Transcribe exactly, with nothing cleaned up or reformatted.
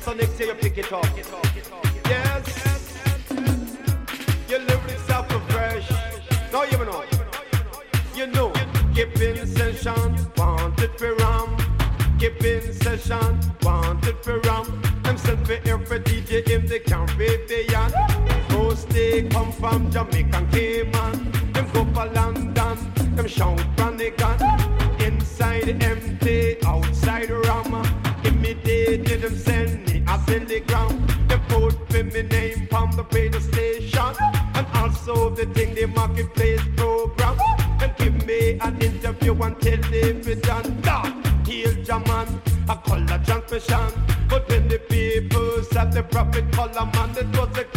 so next year you pick it up. Yes, your lyrics are for fresh. Now you know, you know, keep in session, wanted for ram. Keep in session, wanted for ram. Them send for every D J in the Caribbean. Most they come from Jamaica and Cayman. Them go for London, them shout Brannigan. Inside empty, outside ram. Immediately them send me a telegram. Them put for me name from the radio station. And also the thing the marketplace program. And give me an interview on television. Heal Jaman, a color transmission. But when the people said the prophet color man, it was a